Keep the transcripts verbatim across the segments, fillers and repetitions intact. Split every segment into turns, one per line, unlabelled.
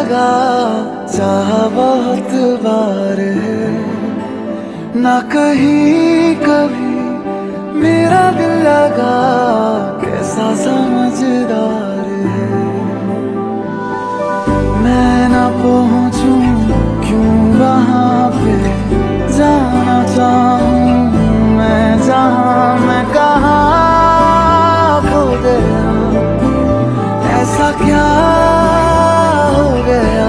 लगा, चाहा बहुत बार है, ना कहीं कभी मेरा दिल लगा, कैसा समझदार है। मैं ना पहुंचूं क्यों वहां पे, जाना चाहूं मैं जहां, मैं कहाँ खो गया, ऐसा क्या हो गया।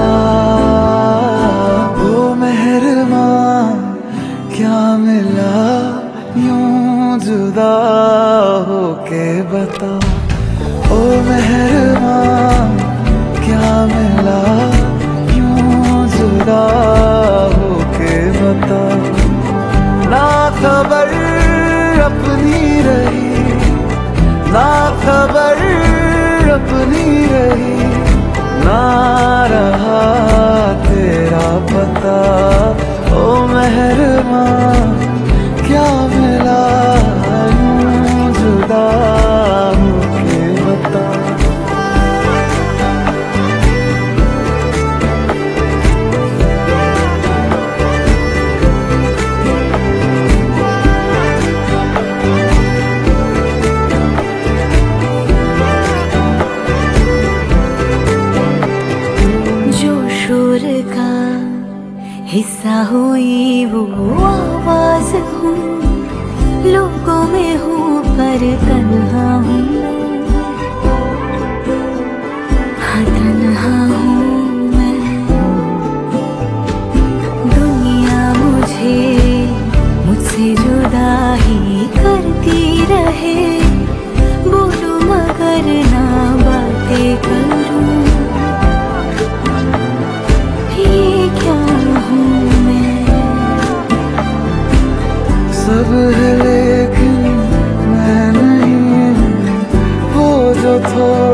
ओ मेहरबान क्या मिला यूं जुदा होके बता, ओ मेहरबान क्या मिला यूं जुदा होके बता। ना खबर अपनी रही, ना खबर अपनी रही, ना रहा तेरा पता। ओ मेहरबान क्या मिला यूं जुदा होके बता।
हिस्सा हुई वो आवाज हूँ, लोगों में हूँ पर तन्हा हूँ, हाँ तन्हा हूँ मैं। दुनिया मुझे मुझसे जुदा ही करती रहे, बोलूं मगर ना बातें करूं, ये क्या
सब है लेकिन मैं नहीं हूँ वो जो थोड़ा